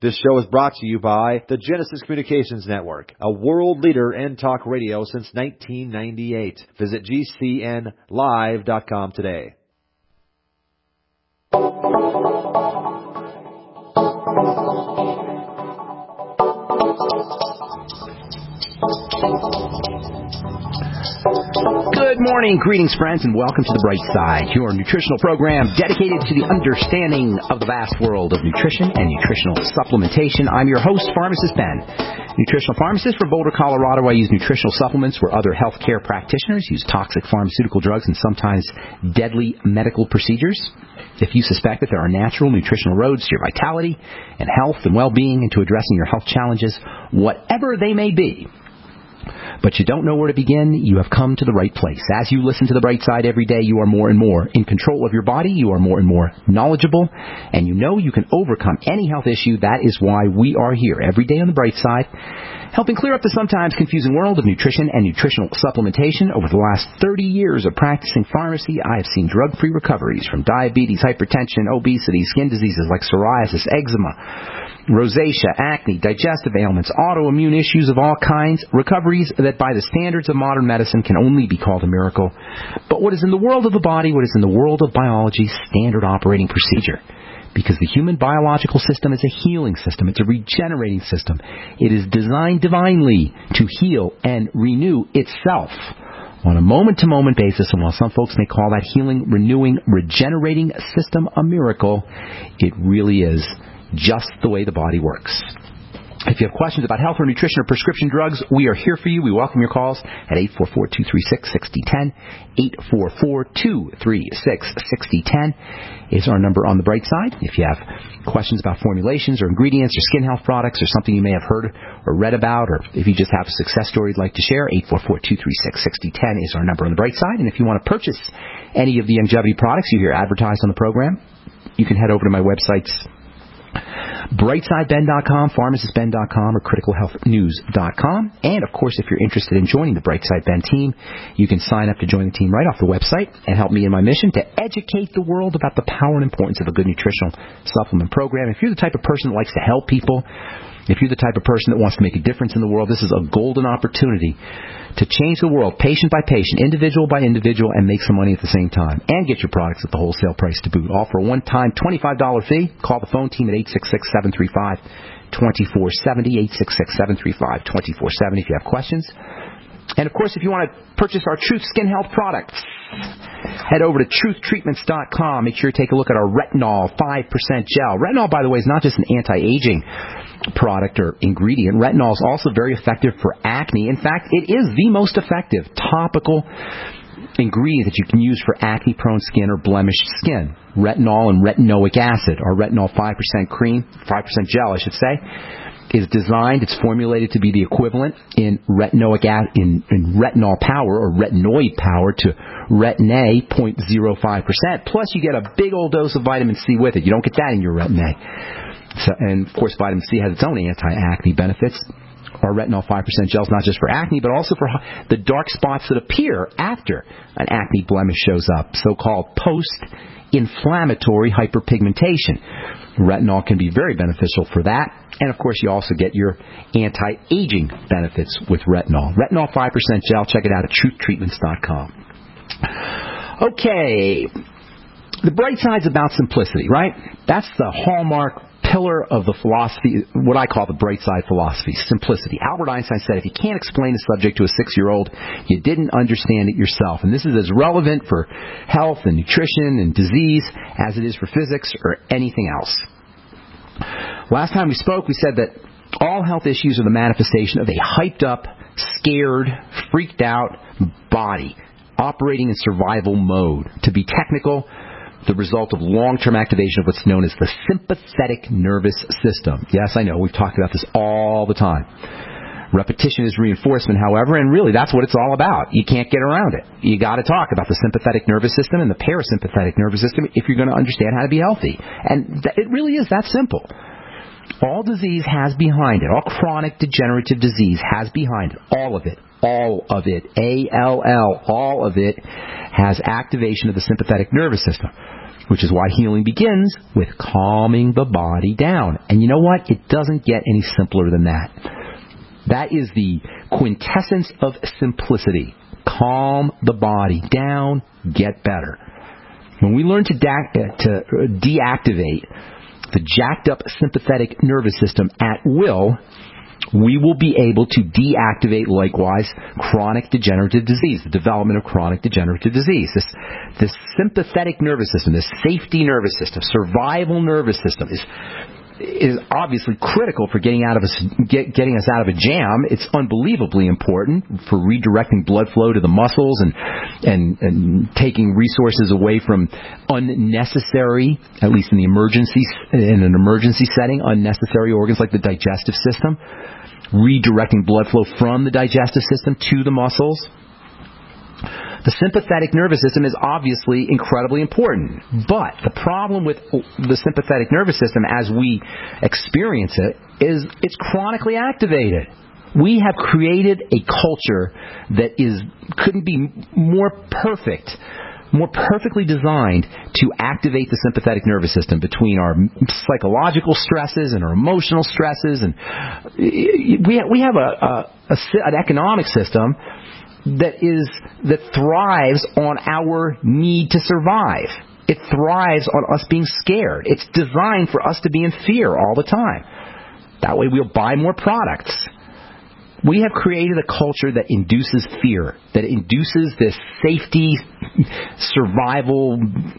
This show is brought to you by the Genesis Communications Network, a world leader in talk radio since 1998. Visit GCNlive.com today. Good morning, greetings, friends, and welcome to The Bright Side, your nutritional program dedicated to the understanding of the vast world of nutrition and nutritional supplementation. I'm your host, Pharmacist Ben, nutritional pharmacist from Boulder, Colorado. I use nutritional supplements where other healthcare practitioners use toxic pharmaceutical drugs and sometimes deadly medical procedures. If you suspect that there are natural nutritional roads to your vitality and health and well-being and to addressing your health challenges, whatever they may be, but you don't know where to begin, you have come to the right place. As you listen to The Bright Side every day, you are more and more in control of your body, you are more and more knowledgeable, and you know you can overcome any health issue. That is why we are here every day on The Bright Side, helping clear up the sometimes confusing world of nutrition and nutritional supplementation. Over the last 30 years of practicing pharmacy, I have seen drug-free recoveries from diabetes, hypertension, obesity, skin diseases like psoriasis, eczema, rosacea, acne, digestive ailments, autoimmune issues of all kinds, recoveries that by the standards of modern medicine can only be called a miracle. But what is in the world of the body, what is in the world of biology, standard operating procedure. Because the human biological system is a healing system. It's a regenerating system. It is designed divinely to heal and renew itself on a moment-to-moment basis. And while some folks may call that healing, renewing, regenerating system a miracle, it really is just the way the body works. If you have questions about health or nutrition or prescription drugs, we are here for you. We welcome your calls at 844-236-6010. 844-236-6010 is our number on The Bright Side. If you have questions about formulations or ingredients or skin health products or something you may have heard or read about, or if you just have a success story you'd like to share, 844-236-6010 is our number on The Bright Side. And if you want to purchase any of the Youngevity products you hear advertised on the program, you can head over to my websites, BrightSideBen.com, PharmacistBen.com, or CriticalHealthNews.com. And, of course, if you're interested in joining the Brightside Ben team, you can sign up to join the team right off the website and help me in my mission to educate the world about the power and importance of a good nutritional supplement program. If you're the type of person that likes to help people, if you're the type of person that wants to make a difference in the world, this is a golden opportunity to change the world patient by patient, individual by individual, and make some money at the same time. And get your products at the wholesale price to boot. All for a one-time $25 fee. Call the phone team at 866-735-2470, 866-735-2470 if you have questions. And, of course, if you want to purchase our Truth Skin Health products, head over to truthtreatments.com. Make sure you take a look at our Retinol 5% gel. Retinol, by the way, is not just an anti-aging product or ingredient. Retinol is also very effective for acne. In fact, it is the most effective topical ingredient that you can use for acne-prone skin or blemished skin. Retinol and retinoic acid, or Retinol 5% cream, 5% gel, I should say, is designed, it's formulated to be the equivalent in retinoic in retinol power or retinoid power to Retin-A 0.05%. Plus, you get a big old dose of vitamin C with it. You don't get that in your Retin-A. So, and, of course, vitamin C has its own anti-acne benefits. Our Retinol 5% gel is not just for acne, but also for the dark spots that appear after an acne blemish shows up, so-called post-inflammatory hyperpigmentation. Retinol can be very beneficial for that. And, of course, you also get your anti-aging benefits with retinol. Retinol 5% gel. Check it out at truthtreatments.com. Okay. The bright side's about simplicity, right? That's the hallmark pillar of the philosophy, what I call the bright side philosophy, simplicity. Albert Einstein said, if you can't explain a subject to a 6-year-old, you didn't understand it yourself. And this is as relevant for health and nutrition and disease as it is for physics or anything else. Last time we spoke, we said that all health issues are the manifestation of a hyped up, scared, freaked out body operating in survival mode. To be technical, the result of long-term activation of what's known as the sympathetic nervous system. Yes, I know, we've talked about this all the time. Repetition is reinforcement, however, and really that's what it's all about. You can't get around it. You got to talk about the sympathetic nervous system and the parasympathetic nervous system if you're going to understand how to be healthy. And it really is that simple. All disease has behind it, all chronic degenerative disease has behind it, all of it, A-L-L, all of it has activation of the sympathetic nervous system. which is why healing begins with calming the body down. And you know what? It doesn't get any simpler than that. That is the quintessence of simplicity. Calm the body down, get better. When we learn to deactivate the jacked up sympathetic nervous system at will, we will be able to deactivate, likewise, chronic degenerative disease, the development of chronic degenerative disease. This sympathetic nervous system, this safety nervous system, survival nervous system is obviously critical for getting us out of a jam. It's unbelievably important for redirecting blood flow to the muscles and taking resources away from unnecessary, at least in an emergency setting, unnecessary organs like the digestive system, redirecting blood flow from the digestive system to the muscles. The sympathetic nervous system is obviously incredibly important, but the problem with the sympathetic nervous system as we experience it is it's chronically activated. We have created a culture that couldn't be more perfectly designed to activate the sympathetic nervous system between our psychological stresses and our emotional stresses, and we have an economic system that thrives on our need to survive. It thrives on us being scared. It's designed for us to be in fear all the time. That way we'll buy more products. We have created a culture that induces fear, that induces this safety survival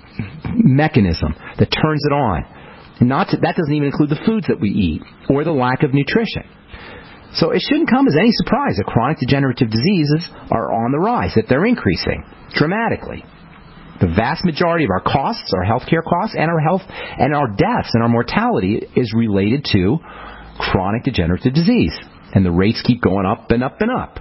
mechanism that turns it on. That doesn't even include the foods that we eat or the lack of nutrition. So it shouldn't come as any surprise that chronic degenerative diseases are on the rise, that they're increasing dramatically. The vast majority of our costs, our healthcare costs, and our health and our deaths and our mortality is related to chronic degenerative disease. And the rates keep going up and up and up.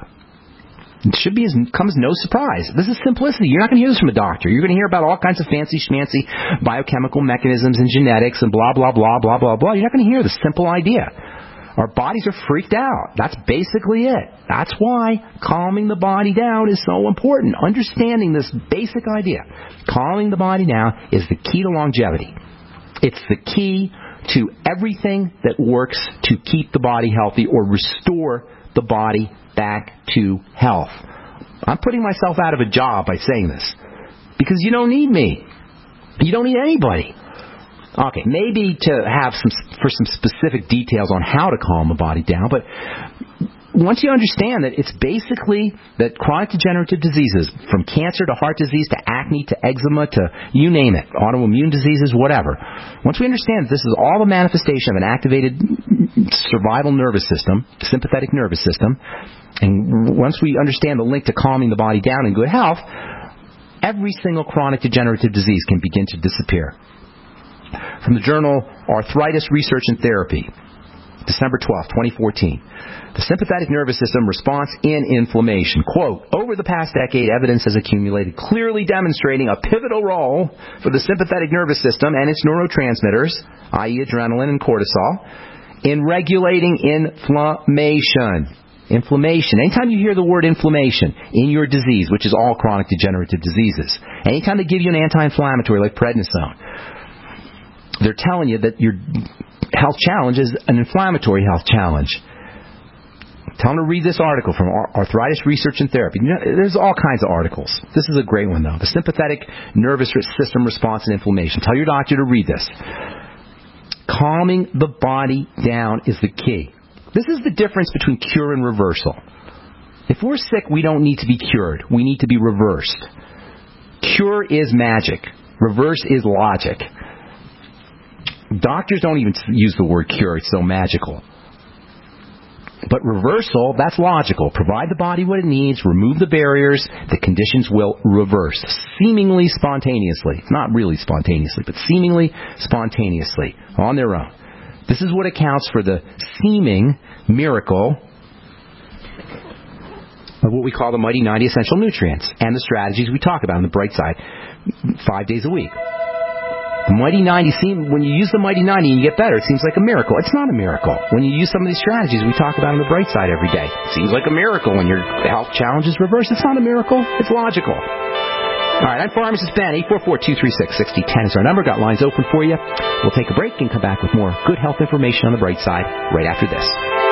It should come as no surprise. This is simplicity. You're not going to hear this from a doctor. You're going to hear about all kinds of fancy schmancy biochemical mechanisms and genetics and blah, blah, blah, blah, blah, blah. You're not going to hear the simple idea. Our bodies are freaked out. That's basically it. That's why calming the body down is so important. Understanding this basic idea. Calming the body down is the key to longevity. It's the key to everything that works to keep the body healthy or restore the body back to health. I'm putting myself out of a job by saying this because you don't need me. You don't need anybody. Okay, maybe for some specific details on how to calm the body down, but once you understand that it's basically that chronic degenerative diseases, from cancer to heart disease to acne to eczema to you name it, autoimmune diseases, whatever. Once we understand that this is all a manifestation of an activated survival nervous system, sympathetic nervous system, and once we understand the link to calming the body down and good health, every single chronic degenerative disease can begin to disappear. From the journal Arthritis Research and Therapy, December 12, 2014. The sympathetic nervous system response in inflammation. Quote, over the past decade, evidence has accumulated clearly demonstrating a pivotal role for the sympathetic nervous system and its neurotransmitters, i.e. adrenaline and cortisol, in regulating inflammation. Inflammation. Anytime you hear the word inflammation in your disease, which is all chronic degenerative diseases, anytime they give you an anti-inflammatory like prednisone, they're telling you that your health challenge is an inflammatory health challenge. Tell them to read this article from Arthritis Research and Therapy. There's all kinds of articles. This is a great one, though. The sympathetic nervous system response and inflammation. Tell your doctor to read this. Calming the body down is the key. This is the difference between cure and reversal. If we're sick, we don't need to be cured. We need to be reversed. Cure is magic. Reverse is logic. Doctors don't even use the word cure. It's so magical. But reversal, that's logical. Provide the body what it needs, remove the barriers, the conditions will reverse. Seemingly spontaneously. Not really spontaneously, but seemingly spontaneously on their own. This is what accounts for the seeming miracle of what we call the Mighty 90 Essential Nutrients and the strategies we talk about on the bright side 5 days a week. The Mighty 90 when you use the Mighty 90 and you get better, it seems like a miracle. It's not a miracle. When you use some of these strategies we talk about on the bright side every day, it seems like a miracle when your health challenge is reversed. It's not a miracle. It's logical. All right, I'm Pharmacist Ben. 844-236-6010 is our number. Got lines open for you. We'll take a break and come back with more good health information on the bright side right after this.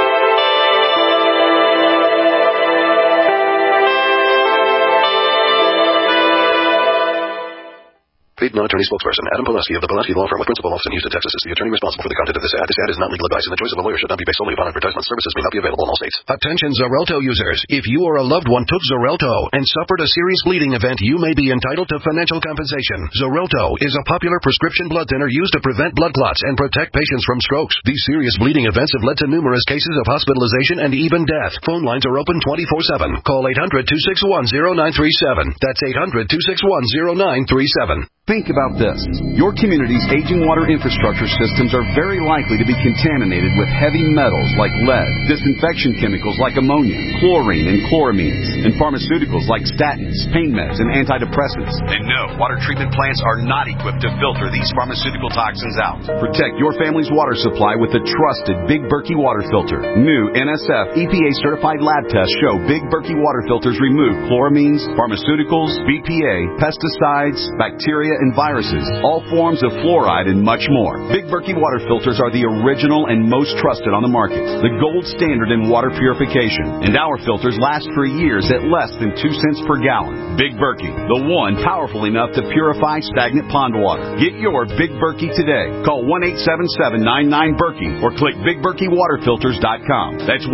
Paid non-attorney spokesperson Adam Pulaski of the Pulaski Law Firm with principal office in Houston, Texas is the attorney responsible for the content of this ad. This ad is not legal advice, and the choice of a lawyer should not be based solely upon advertisement. Services may not be available in all states. Attention Xarelto users. If you or a loved one took Xarelto and suffered a serious bleeding event, you may be entitled to financial compensation. Xarelto is a popular prescription blood thinner used to prevent blood clots and protect patients from strokes. These serious bleeding events have led to numerous cases of hospitalization and even death. Phone lines are open 24/7. Call 800-261-0937. That's 800-261-0937. Think about this. Your community's aging water infrastructure systems are very likely to be contaminated with heavy metals like lead, disinfection chemicals like ammonia, chlorine and chloramines, and pharmaceuticals like statins, pain meds, and antidepressants. And no, water treatment plants are not equipped to filter these pharmaceutical toxins out. Protect your family's water supply with the trusted Big Berkey water filter. New NSF EPA-certified lab tests show Big Berkey water filters remove chloramines, pharmaceuticals, BPA, pesticides, bacteria, and viruses, all forms of fluoride, and much more. Big Berkey water filters are the original and most trusted on the market, the gold standard in water purification. And our filters last for years at less than 2 cents per gallon. Big Berkey, the one powerful enough to purify stagnant pond water. Get your Big Berkey today. Call 1-877-99-BERKEY or click BigBerkeyWaterFilters.com. That's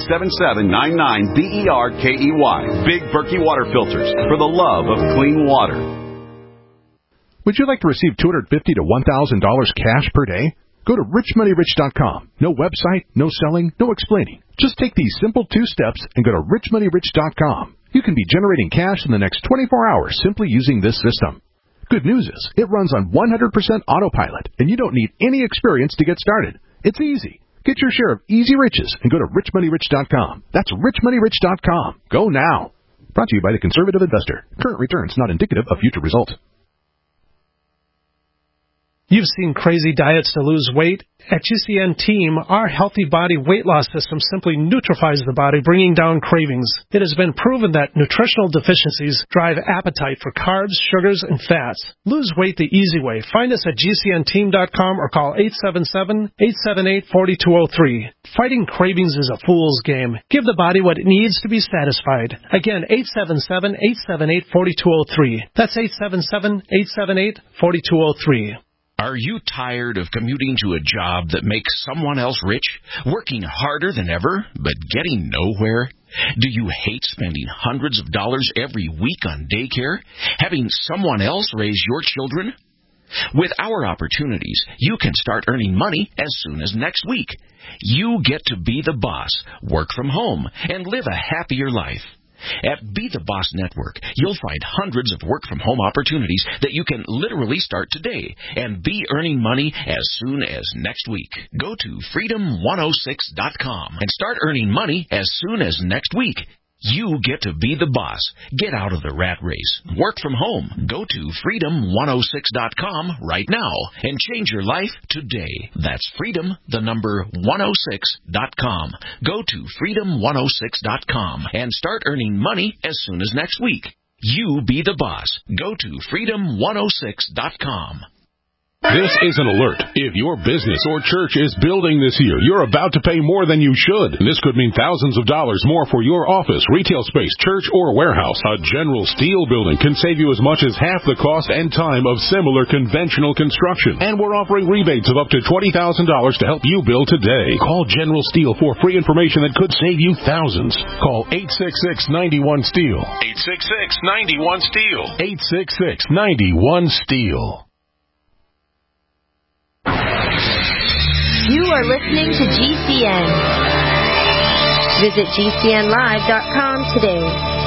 1-877-99-BERKEY. Big Berkey water filters, for the love of clean water. Would you like to receive $250 to $1,000 cash per day? Go to richmoneyrich.com. No website, no selling, no explaining. Just take these simple 2 steps and go to richmoneyrich.com. You can be generating cash in the next 24 hours simply using this system. Good news is, it runs on 100% autopilot, and you don't need any experience to get started. It's easy. Get your share of easy riches and go to richmoneyrich.com. That's richmoneyrich.com. Go now. Brought to you by the Conservative Investor. Current returns not indicative of future results. You've seen crazy diets to lose weight. At GCN Team, our Healthy Body Weight Loss System simply neutralizes the body, bringing down cravings. It has been proven that nutritional deficiencies drive appetite for carbs, sugars, and fats. Lose weight the easy way. Find us at GCNteam.com or call 877-878-4203. Fighting cravings is a fool's game. Give the body what it needs to be satisfied. Again, 877-878-4203. That's 877-878-4203. Are you tired of commuting to a job that makes someone else rich, working harder than ever, but getting nowhere? Do you hate spending hundreds of dollars every week on daycare, having someone else raise your children? With our opportunities, you can start earning money as soon as next week. You get to be the boss, work from home, and live a happier life. At Be the Boss Network, you'll find hundreds of work-from-home opportunities that you can literally start today and be earning money as soon as next week. Go to freedom106.com and start earning money as soon as next week. You get to be the boss. Get out of the rat race. Work from home. Go to freedom106.com right now and change your life today. That's freedom106.com. Go to freedom106.com and start earning money as soon as next week. You be the boss. Go to freedom106.com. This is an alert. If your business or church is building this year, you're about to pay more than you should. This could mean thousands of dollars more for your office, retail space, church, or warehouse. A General Steel building can save you as much as half the cost and time of similar conventional construction. And we're offering rebates of up to $20,000 to help you build today. Call General Steel for free information that could save you thousands. Call 866-91-STEEL. 866-91-STEEL. 866-91-STEEL. You are listening to GCN. Visit GCNlive.com today.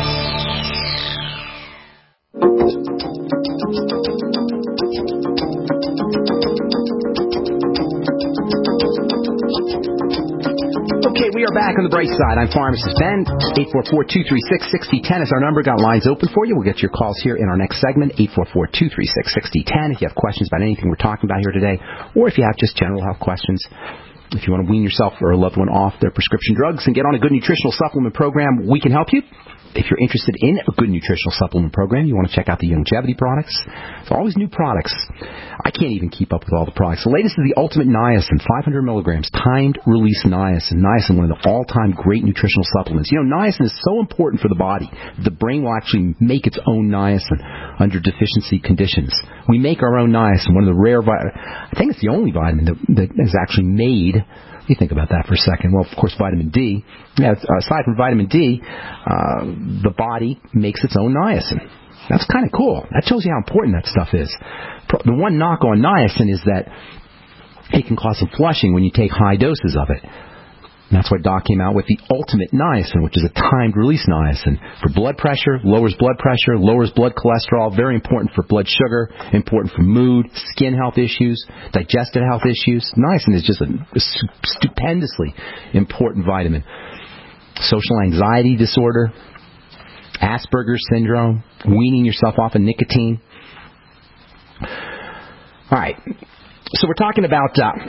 Okay, we are back on the bright side. I'm Pharmacist Ben. 844-236-6010 is our number. Got lines open for you. We'll get your calls here in our next segment, 844-236-6010. If you have questions about anything we're talking about here today, or if you have just general health questions, if you want to wean yourself or a loved one off their prescription drugs and get on a good nutritional supplement program, we can help you. If you're interested in a good nutritional supplement program, you want to check out the longevity products. There's always new products. I can't even keep up with all the products. The latest is the Ultimate Niacin, 500 milligrams, timed release niacin. Niacin, one of the all-time great nutritional supplements. You know, niacin is so important for the body. The brain will actually make its own niacin under deficiency conditions. We make our own niacin, one of the rare, I think it's the only vitamin that is actually made. You think about that for a second. Well, of course, vitamin D. Yeah, aside from vitamin D, the body makes its own niacin. That's kind of cool. That shows you how important that stuff is. The one knock on niacin is that it can cause some flushing when you take high doses of it. And that's why Doc came out with the Ultimate Niacin, which is a timed-release niacin for blood pressure, lowers blood cholesterol, very important for blood sugar, important for mood, skin health issues, digestive health issues. Niacin is just a stupendously important vitamin. Social anxiety disorder, Asperger's syndrome, weaning yourself off of nicotine. All right. So we're talking about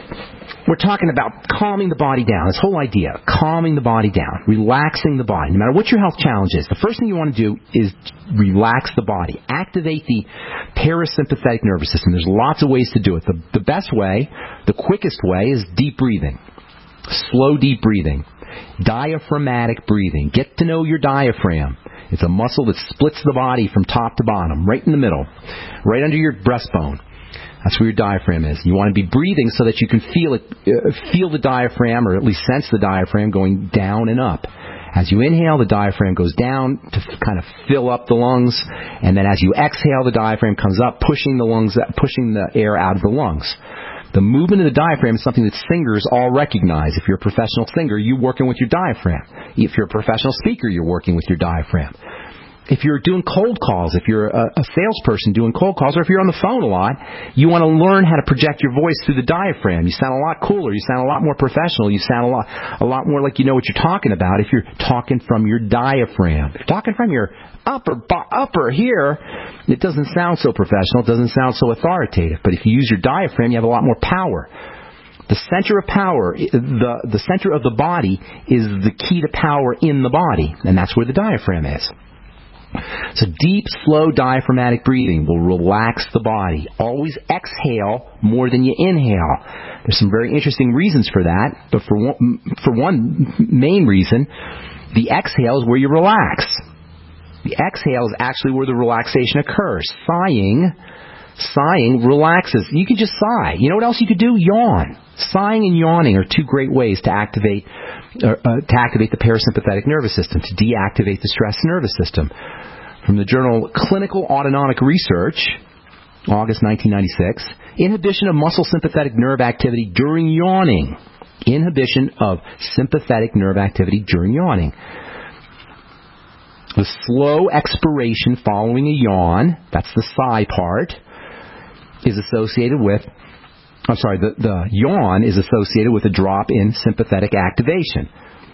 calming the body down. This whole idea, calming the body down, relaxing the body. No matter what your health challenge is, the first thing you want to do is relax the body. Activate the parasympathetic nervous system. There's lots of ways to do it. The best way, the quickest way, is deep breathing. Slow, deep breathing. Diaphragmatic breathing. Get to know your diaphragm. It's a muscle that splits the body from top to bottom, right in the middle, right under your breastbone. That's where your diaphragm is. You want to be breathing so that you can feel the diaphragm, or at least sense the diaphragm going down and up. As you inhale, the diaphragm goes down to kind of fill up the lungs, and then as you exhale, the diaphragm comes up, pushing the air out of the lungs. The movement of the diaphragm is something that singers all recognize. If you're a professional singer, you're working with your diaphragm. If you're a professional speaker, you're working with your diaphragm. If you're doing cold calls, if you're a salesperson doing cold calls, or if you're on the phone a lot, you want to learn how to project your voice through the diaphragm. You sound a lot cooler. You sound a lot more professional. You sound a lot more like you know what you're talking about if you're talking from your diaphragm. If you're talking from your upper here, it doesn't sound so professional. It doesn't sound so authoritative. But if you use your diaphragm, you have a lot more power. The center of power, the center of the body is the key to power in the body, and that's where the diaphragm is. So deep, slow diaphragmatic breathing will relax the body. Always exhale more than you inhale. There's some very interesting reasons for that, but for one main reason, the exhale is where you relax. The exhale is actually where the relaxation occurs. Sighing relaxes. You can just sigh. You know what else you could do? Yawn. Sighing and yawning are two great ways to activate the parasympathetic nervous system, to deactivate the stress nervous system. From the journal Clinical Autonomic Research, August 1996, inhibition of muscle sympathetic nerve activity during yawning. Inhibition of sympathetic nerve activity during yawning. The slow expiration following a yawn, that's the sigh part, is associated with, the yawn is associated with a drop in sympathetic activation.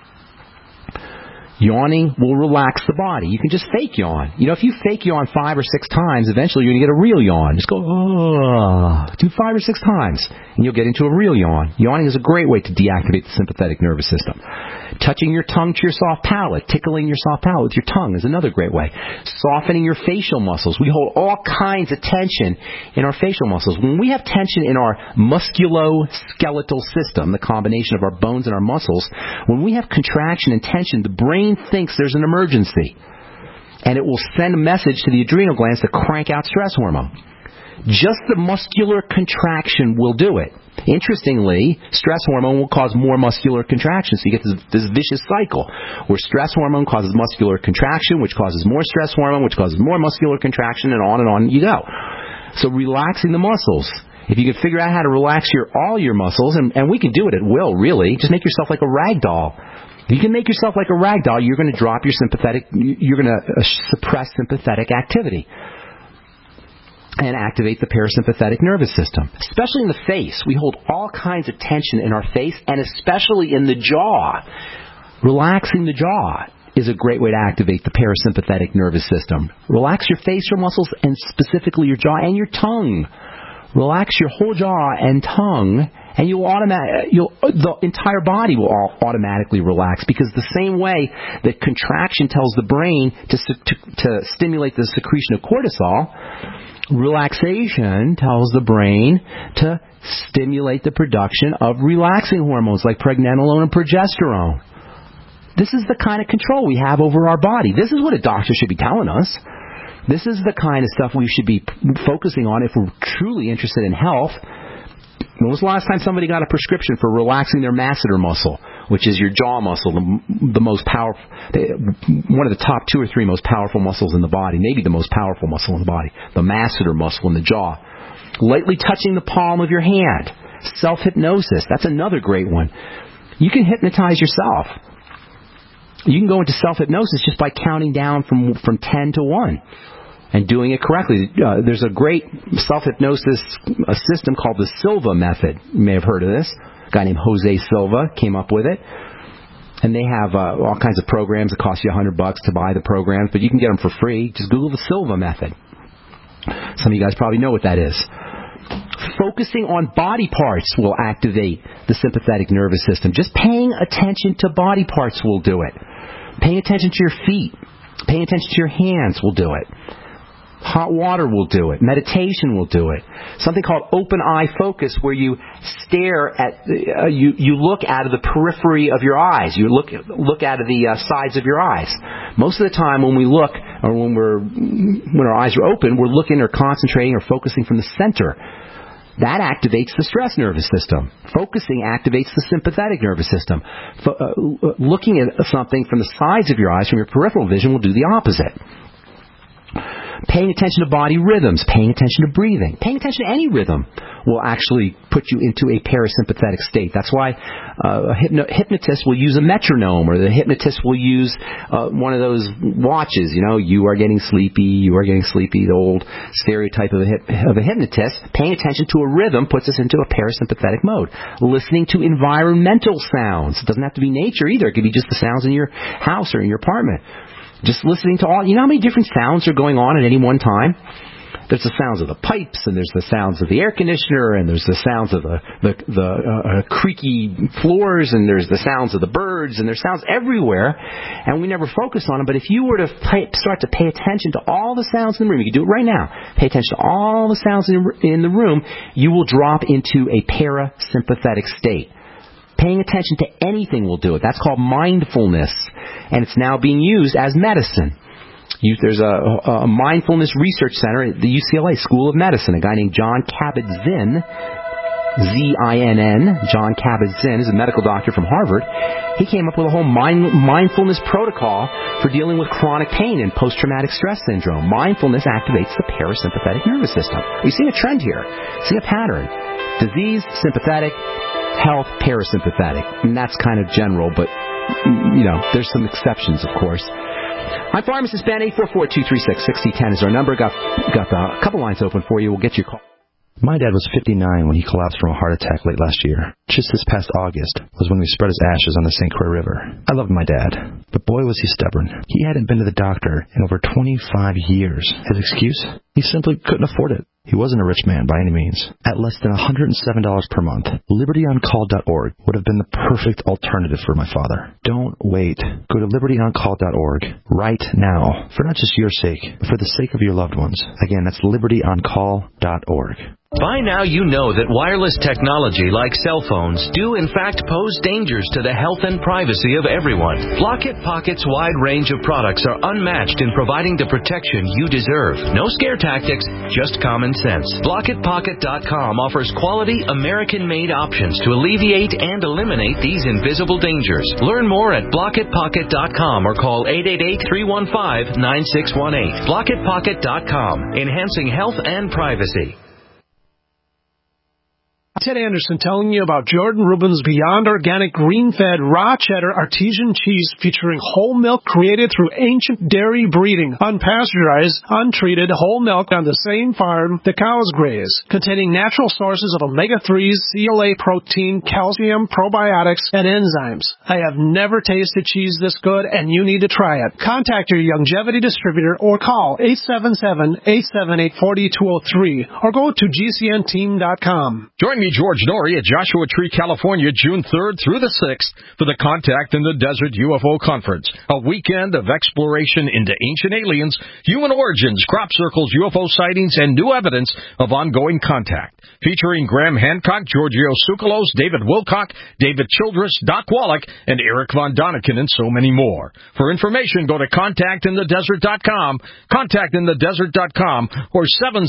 Yawning will relax the body. You can just fake yawn. You know, if you fake yawn 5 or 6 times, eventually you're going to get a real yawn. Just go, do 5 or 6 times, and you'll get into a real yawn. Yawning is a great way to deactivate the sympathetic nervous system. Touching your tongue to your soft palate, tickling your soft palate with your tongue is another great way. Softening your facial muscles. We hold all kinds of tension in our facial muscles. When we have tension in our musculoskeletal system, the combination of our bones and our muscles, when we have contraction and tension, the brain thinks there's an emergency, and it will send a message to the adrenal glands to crank out stress hormone. Just the muscular contraction will do it. Interestingly, stress hormone will cause more muscular contraction, so you get this vicious cycle where stress hormone causes muscular contraction, which causes more stress hormone, which causes more muscular contraction, and on you go. So relaxing the muscles. If you can figure out how to relax all your muscles, and we can do it at will, really, just make yourself like a rag doll. If you can make yourself like a rag doll, you're going to drop your you're going to suppress sympathetic activity and activate the parasympathetic nervous system. Especially in the face. We hold all kinds of tension in our face, and especially in the jaw. Relaxing the jaw is a great way to activate the parasympathetic nervous system. Relax your facial muscles, and specifically your jaw and your tongue. Relax your whole jaw and tongue, and the entire body will automatically relax, because the same way that contraction tells the brain to stimulate the secretion of cortisol, relaxation tells the brain to stimulate the production of relaxing hormones like pregnenolone and progesterone. This is the kind of control we have over our body. This is what a doctor should be telling us. This is the kind of stuff we should be focusing on if we're truly interested in health. When was the last time somebody got a prescription for relaxing their masseter muscle, which is your jaw muscle, the most powerful, one of the top 2 or 3 most powerful muscles in the body, maybe the most powerful muscle in the body, the masseter muscle in the jaw. Lightly touching the palm of your hand. Self-hypnosis, that's another great one. You can hypnotize yourself. You can go into self-hypnosis just by counting down from 10 to 1 and doing it correctly. There's a great self-hypnosis system called the Silva method. You may have heard of this. A guy named Jose Silva came up with it. And they have all kinds of programs that cost you $100 to buy the programs, but you can get them for free. Just Google the Silva method. Some of you guys probably know what that is. Focusing on body parts will activate the sympathetic nervous system. Just paying attention to body parts will do it. Paying attention to your feet, paying attention to your hands will do it. Hot water will do it. Meditation will do it. Something called open eye focus, where you stare at, you look out of the periphery of your eyes. You look out of the sides of your eyes. Most of the time when we look, or when our eyes are open, we're looking or concentrating or focusing from the center. That activates the stress nervous system. Focusing activates the sympathetic nervous system. Looking at something from the sides of your eyes, from your peripheral vision, will do the opposite. Paying attention to body rhythms, paying attention to breathing, paying attention to any rhythm will actually put you into a parasympathetic state. That's why a hypnotist will use a metronome, or the hypnotist will use one of those watches. You are getting sleepy, you are getting sleepy, the old stereotype of a hypnotist. Paying attention to a rhythm puts us into a parasympathetic mode. Listening to environmental sounds. It doesn't have to be nature either. It could be just the sounds in your house or in your apartment. Just listening to all, how many different sounds are going on at any one time? There's the sounds of the pipes, and there's the sounds of the air conditioner, and there's the sounds of the creaky floors, and there's the sounds of the birds, and there's sounds everywhere, and we never focus on them. But if you were to start to pay attention to all the sounds in the room, you can do it right now. Pay attention to all the sounds in the room, you will drop into a parasympathetic state. Paying attention to anything will do it. That's called mindfulness, and it's now being used as medicine. There's a mindfulness research center at the UCLA School of Medicine. A guy named Jon Kabat-Zinn, Z-I-N-N, Jon Kabat-Zinn, is a medical doctor from Harvard. He came up with a whole mindfulness protocol for dealing with chronic pain and post-traumatic stress syndrome. Mindfulness activates the parasympathetic nervous system. You're seeing a trend here. Seeing a pattern. Disease, sympathetic. Health, parasympathetic. And that's kind of general, but, there's some exceptions, of course. Hi, Pharmacist Ben. 844-236-6010 is our number. Got a couple lines open for you. We'll get your call. My dad was 59 when he collapsed from a heart attack late last year. Just this past August was when we spread his ashes on the St. Croix River. I loved my dad, but boy was he stubborn. He hadn't been to the doctor in over 25 years. His excuse? He simply couldn't afford it. He wasn't a rich man by any means. At less than $107 per month, LibertyOnCall.org would have been the perfect alternative for my father. Don't wait. Go to LibertyOnCall.org right now, for not just your sake, but for the sake of your loved ones. Again, that's LibertyOnCall.org. By now you know that wireless technology like cell phones do in fact pose dangers to the health and privacy of everyone. Blockit Pocket's wide range of products are unmatched in providing the protection you deserve. No scare tactics, just common sense. BlockitPocket.com offers quality American-made options to alleviate and eliminate these invisible dangers. Learn more at BlockitPocket.com or call 888-315-9618. BlockitPocket.com, enhancing health and privacy. Ted Anderson telling you about Jordan Rubin's Beyond Organic Green-Fed Raw Cheddar Artesian Cheese featuring whole milk created through ancient dairy breeding, unpasteurized, untreated whole milk on the same farm the cows graze, containing natural sources of omega-3s, CLA protein, calcium, probiotics, and enzymes. I have never tasted cheese this good, and you need to try it. Contact your Youngevity distributor or call 877-878-4203 or go to GCNteam.com. Join me, George Norrie, at Joshua Tree, California, June 3rd through the 6th for the Contact in the Desert UFO Conference, a weekend of exploration into ancient aliens, human origins, crop circles, UFO sightings, and new evidence of ongoing contact. Featuring Graham Hancock, Giorgio Tsoukalos, David Wilcock, David Childress, Doc Wallach, and Eric Von Doniken, and so many more. For information, go to contactinthedesert.com, contactinthedesert.com, or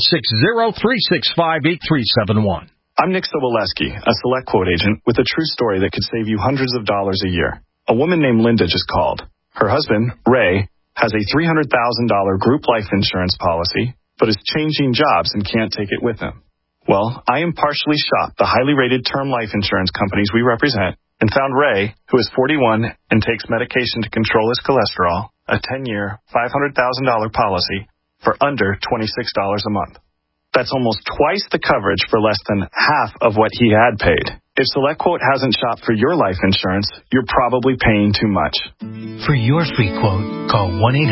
760-365-8371. I'm Nick Soboleski, a Select Quote agent with a true story that could save you hundreds of dollars a year. A woman named Linda just called. Her husband, Ray, has a $300,000 group life insurance policy, but is changing jobs and can't take it with him. Well, I impartially shopped the highly rated term life insurance companies we represent and found Ray, who is 41 and takes medication to control his cholesterol, a 10-year, $500,000 policy for under $26 a month. That's almost twice the coverage for less than half of what he had paid. If SelectQuote hasn't shopped for your life insurance, you're probably paying too much. For your free quote, call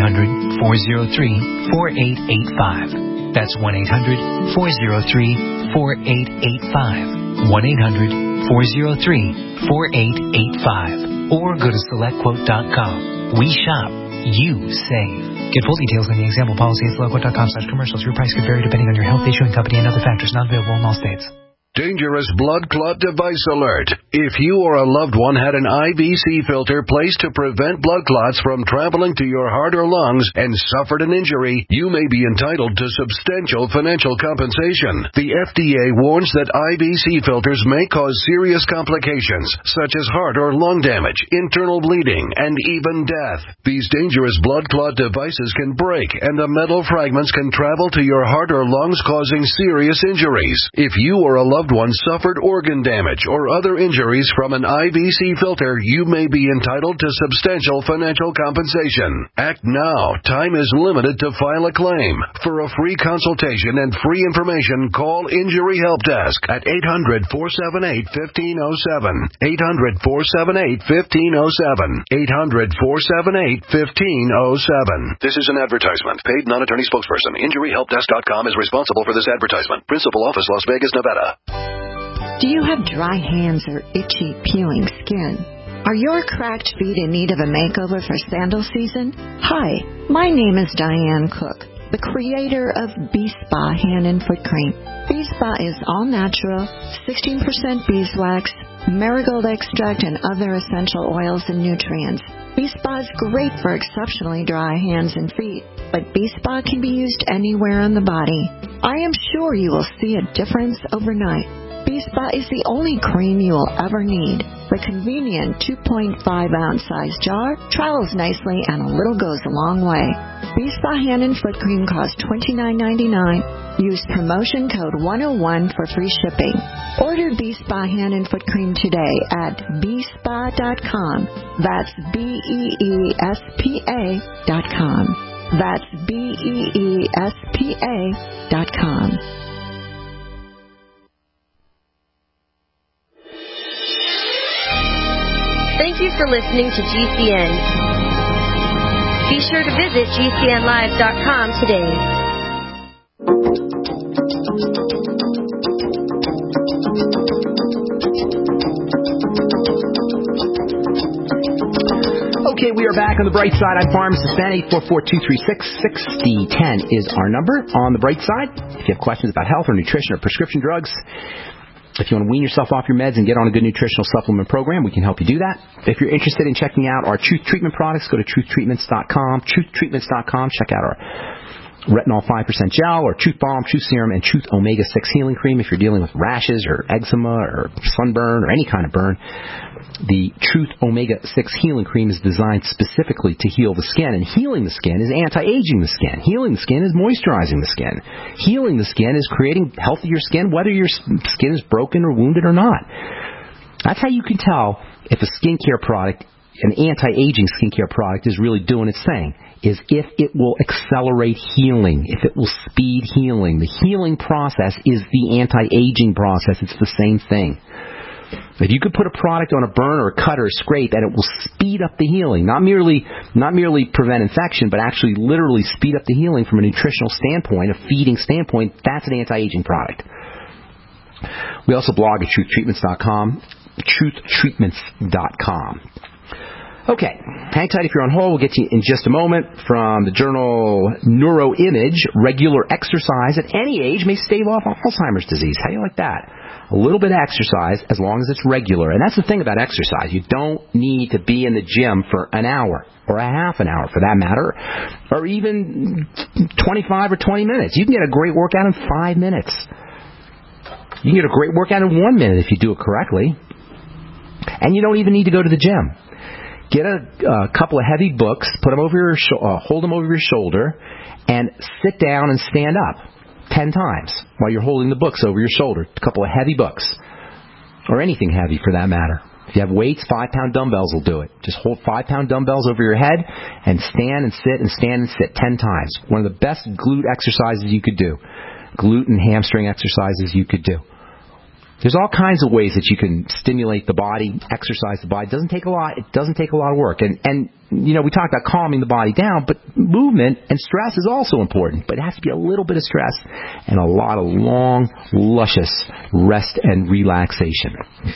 1-800-403-4885. That's 1-800-403-4885. 1-800-403-4885. Or go to SelectQuote.com. We shop. You save. Get full details on the example policy at SelectQuote.com/commercials. Your price could vary depending on your health, issuing company, and other factors. Not available in all states. Dangerous blood clot device alert. If you or a loved one had an IVC filter placed to prevent blood clots from traveling to your heart or lungs and suffered an injury, you may be entitled to substantial financial compensation. The FDA warns that IVC filters may cause serious complications, such as heart or lung damage, internal bleeding, and even death. These dangerous blood clot devices can break, and the metal fragments can travel to your heart or lungs, causing serious injuries. If you or a loved one suffered organ damage or other injuries from an IVC filter, you may be entitled to substantial financial compensation. Act now. Time is limited to file a claim. For a free consultation and free information, call Injury Help Desk at 800-478-1507. 800-478-1507. 800-478-1507. This is an advertisement. Paid non-attorney spokesperson. InjuryHelpDesk.com is responsible for this advertisement. Principal office, Las Vegas, Nevada. Do you have dry hands or itchy, peeling skin? Are your cracked feet in need of a makeover for sandal season? Hi, my name is Diane Cook, the creator of B-Spa Hand and Foot Cream. B-Spa is all natural, 16% beeswax, marigold extract, and other essential oils and nutrients. B-Spa is great for exceptionally dry hands and feet, but B-Spa can be used anywhere on the body. I am sure you will see a difference overnight. B-Spa is the only cream you will ever need. The convenient 2.5-ounce size jar travels nicely, and a little goes a long way. B-Spa Hand and Foot Cream costs $29.99. Use promotion code 101 for free shipping. Order B-Spa Hand and Foot Cream today at bspa.com. That's BEESPA.com. That's BEESPA.com. Thank you for listening to GCN. Be sure to visit GCNlive.com today. Okay, we are back on the bright side. I'm Pharmacist Ben. 844-236-6010 is our number. On the bright side, if you have questions about health or nutrition or prescription drugs, if you want to wean yourself off your meds and get on a good nutritional supplement program, we can help you do that. If you're interested in checking out our Truth Treatment products, go to truthtreatments.com. Truthtreatments.com. Check out our Retinol 5% gel, or Truth Balm, Truth Serum, and Truth Omega 6 Healing Cream if you're dealing with rashes or eczema or sunburn or any kind of burn. The Truth Omega 6 Healing Cream is designed specifically to heal the skin, and healing the skin is anti-aging the skin. Healing the skin is moisturizing the skin. Healing the skin is creating healthier skin, whether your skin is broken or wounded or not. That's how you can tell if a skincare product, an anti-aging skincare product, is really doing its thing, is if it will accelerate healing, if it will speed healing. The healing process is the anti-aging process. It's the same thing. If you could put a product on a burn or a cut or a scrape and it will speed up the healing, not merely prevent infection, but actually literally speed up the healing from a nutritional standpoint, a feeding standpoint, that's an anti-aging product. We also blog at truthtreatments.com, truthtreatments.com. Okay, hang tight if you're on hold. We'll get to you in just a moment. From the journal Neuroimage, regular exercise at any age may stave off Alzheimer's disease. How do you like that? A little bit of exercise as long as it's regular. And that's the thing about exercise. You don't need to be in the gym for an hour or a half an hour for that matter, or even 25 or 20 minutes. You can get a great workout in 5 minutes. You can get a great workout in 1 minute if you do it correctly. And you don't even need to go to the gym. Get a couple of heavy books, put them over your hold them over your shoulder, and sit down and stand up 10 times while you're holding the books over your shoulder. A couple of heavy books, or anything heavy for that matter. If you have weights, 5-pound dumbbells will do it. Just hold 5-pound dumbbells over your head and stand and sit and stand and sit 10 times. One of the best glute exercises you could do. Glute and hamstring exercises you could do. There's all kinds of ways that you can stimulate the body, exercise the body. It doesn't take a lot. It doesn't take a lot of work. And you know, we talked about calming the body down, but movement and stress is also important. But it has to be a little bit of stress and a lot of long, luscious rest and relaxation.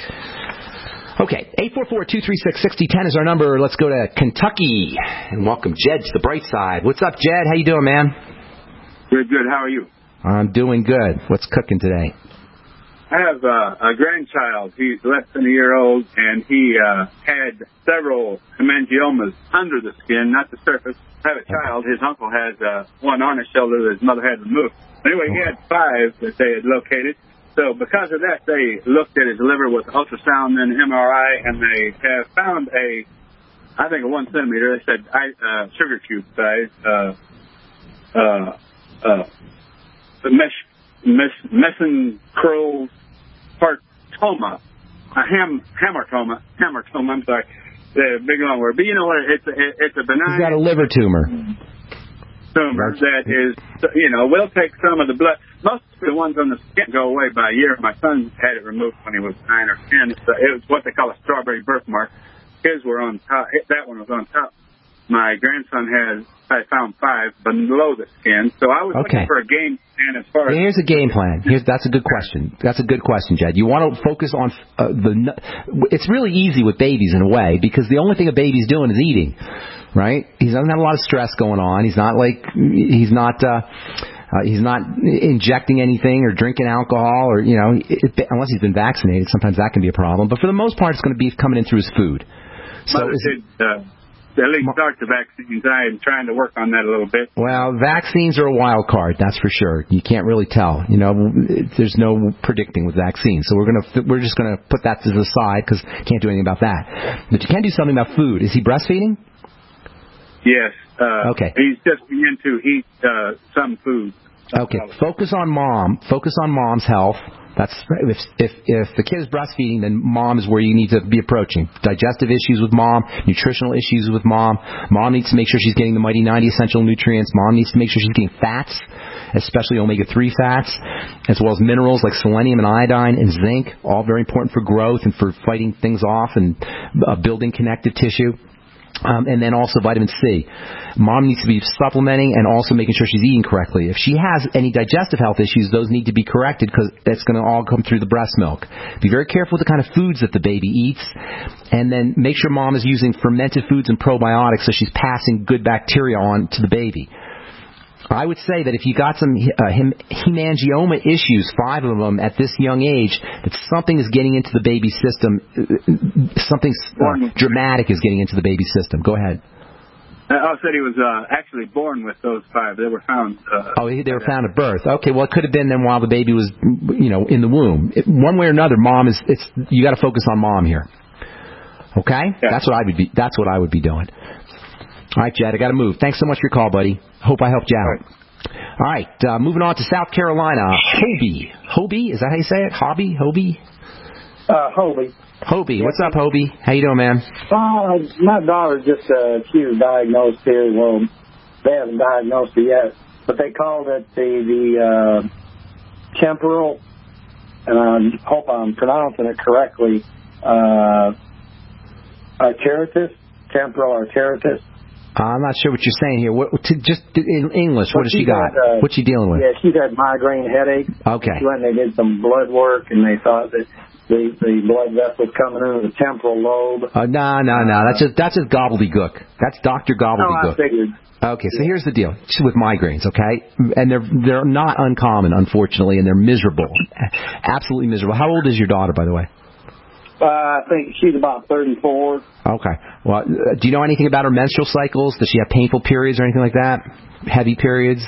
Okay, 844-236-6010 is our number. Let's go to Kentucky and welcome Jed to the bright side. What's up, Jed? How you doing, man? Good. How are you? I'm doing good. What's cooking today? I have a grandchild. He's less than a year old, and he had several hemangiomas under the skin, not the surface. I have a child. His uncle has one on his shoulder that his mother had removed. Anyway, he had 5 that they had located. So because of that, they looked at his liver with ultrasound and MRI, and they have found I think a 1 centimeter. They said sugar cube size mesenchymartoma, hamartoma, I'm sorry, the big long word. But you know what, it's a benign... He's got a liver tumor. That is, will take some of the blood. Most of the ones on the skin go away by a year. My son had it removed when he was 9 or 10. So it was what they call a strawberry birthmark. His were on top. That one was on top. My grandson I found 5 below the skin. So I was looking for a game plan as far as... Here's a game plan. That's a good question. That's a good question, Jed. You want to focus on it's really easy with babies in a way, because the only thing a baby's doing is eating, right? He doesn't have a lot of stress going on. He's not injecting anything or drinking alcohol, or, unless he's been vaccinated. Sometimes that can be a problem. But for the most part, it's going to be coming in through his food. So at least start the vaccines. I'm trying to work on that a little bit. Well, vaccines are a wild card, that's for sure. You can't really tell. There's no predicting with vaccines. So we're just gonna put that to the side because can't do anything about that. But you can do something about food. Is he breastfeeding? Yes. Okay. He's just beginning to eat some food. Okay. Focus on mom. Focus on mom's health. That's if the kid is breastfeeding, then mom is where you need to be approaching. Digestive issues with mom, nutritional issues with mom. Mom needs to make sure she's getting the Mighty 90 essential nutrients. Mom needs to make sure she's getting fats, especially omega-3 fats, as well as minerals like selenium and iodine and zinc, all very important for growth and for fighting things off and building connective tissue. And then also vitamin C. Mom needs to be supplementing and also making sure she's eating correctly. If she has any digestive health issues, those need to be corrected because it's going to all come through the breast milk. Be very careful with the kind of foods that the baby eats. And then make sure mom is using fermented foods and probiotics so she's passing good bacteria on to the baby. I would say that if you got some hemangioma issues, 5 of them at this young age, that something is getting into the baby's system, something dramatic is getting into the baby's system. Go ahead. I said he was actually born with those 5. They were found. They were found at birth. Okay, well, it could have been then while the baby was, in the womb. One way or another, mom is. You got to focus on mom here. Okay, yeah. That's what I would be doing. All right, Jed, I got to move. Thanks so much for your call, buddy. Hope I helped you out. All right, moving on to South Carolina. Hobie, is that how you say it? Hobie. Hobie, what's up, Hobie? How you doing, man? My daughter she was diagnosed here. Well, they haven't diagnosed it yet, but they called it the temporal, and I hope I'm pronouncing it correctly, arteritis, temporal arteritis. I'm not sure what you're saying here. Just in English, what has she got? What's she dealing with? Yeah, she's had migraine headache. Okay. She went and they did some blood work, and they thought that the blood vessels coming into the temporal lobe. No. That's just gobbledygook. That's Dr. Gobbledygook. No, I figured. Okay, so here's the deal. She's with migraines, okay? And they're not uncommon, unfortunately, and they're miserable. Absolutely miserable. How old is your daughter, by the way? I think she's about 34. Okay. Well, do you know anything about her menstrual cycles? Does she have painful periods or anything like that? Heavy periods?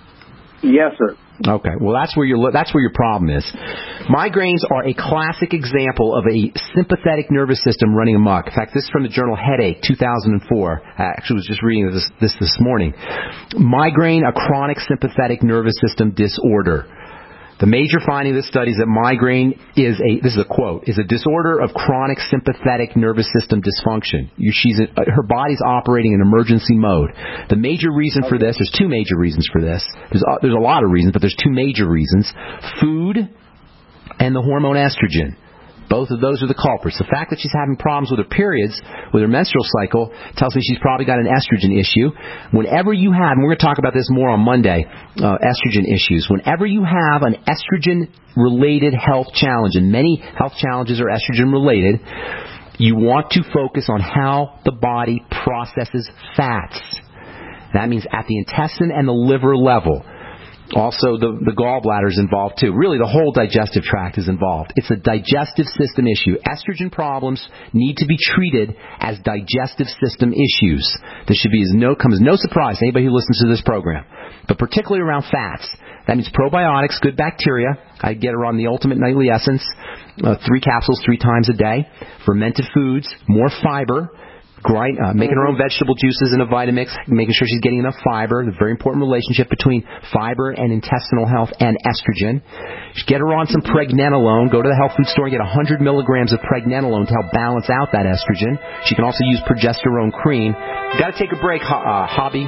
Yes, sir. Okay. Well, that's where your problem is. Migraines are a classic example of a sympathetic nervous system running amok. In fact, this is from the journal Headache, 2004. I actually was just reading this morning. Migraine, a chronic sympathetic nervous system disorder. The major finding of this study is that migraine is a disorder of chronic sympathetic nervous system dysfunction. Her body's operating in emergency mode. The major reason for this, there's 2 major reasons for this. There's a lot of reasons, but there's 2 major reasons. Food and the hormone estrogen. Both of those are the culprits. The fact that she's having problems with her periods, with her menstrual cycle, tells me she's probably got an estrogen issue. Whenever you have, and we're going to talk about this more on Monday, estrogen issues. Whenever you have an estrogen-related health challenge, and many health challenges are estrogen-related, you want to focus on how the body processes fats. That means at the intestine and the liver level. Also, the gallbladder is involved, too. Really, the whole digestive tract is involved. It's a digestive system issue. Estrogen problems need to be treated as digestive system issues. This should come as no surprise to anybody who listens to this program, but particularly around fats. That means probiotics, good bacteria. I get her on the Ultimate Nightly Essence, 3 capsules 3 times a day. Fermented foods, more fiber. Making her own vegetable juices in a Vitamix, making sure she's getting enough fiber. The very important relationship between fiber and intestinal health and estrogen. Get her on some pregnenolone. Go to the health food store and get 100 milligrams of pregnenolone to help balance out that estrogen. She can also use progesterone cream. Got to take a break, Hobie.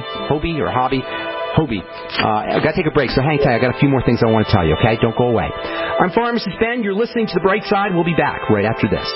I got to take a break, so hang tight. I got a few more things I want to tell you, okay? Don't go away. I'm Pharmacist Ben. You're listening to The Bright Side. We'll be back right after this.